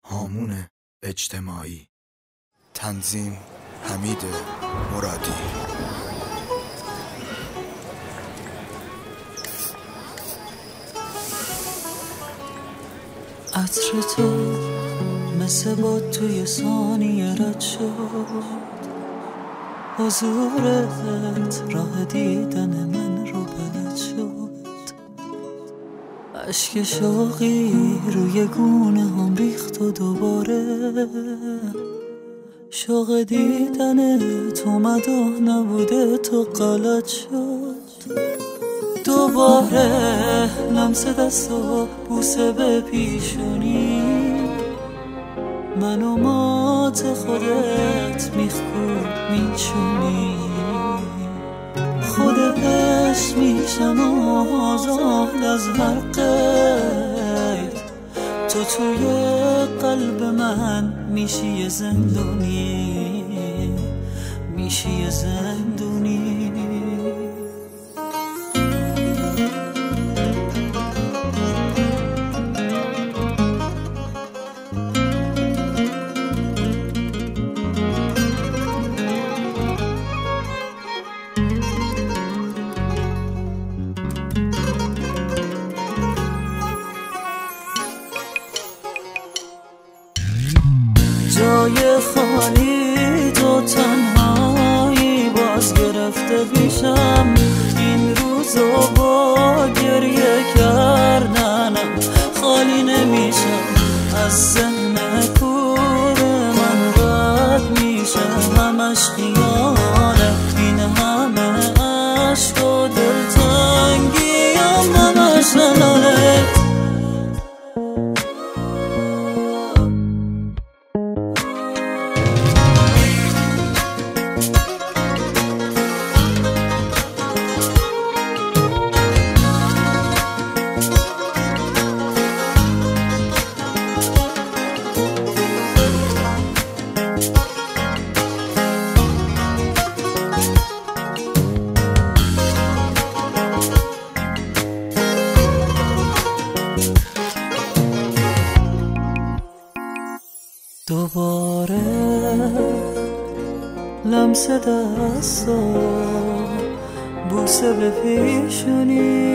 هامون اجتماعی. تنظیم حمید مرادی. عطر تو مثل باد توی ثانیه رد شد، حضورت راه دیدن من رو بلد شد. اشک شوقی روی گونه هم ریخت و دوباره شوق دیدن تو مدح نبوده تو غلط شد. دوباره لمس دست و بوسه به پیشونی، منو مات خودت میخکوب میچونی. خودش میشم آزاد از هر قید، تو توی قلب من میشی یه زندونی، میشی یه زندونی. جای خالی تو تنهایی باز گرفته پیشم، این روزو با گریه کردنم خالی نمیشم. از ذهن کور من رد میشم، همش خیاله این همه عشق و دلتنگیم، همش نلاله. دوباره لمس دست و بوسه به پیشونی،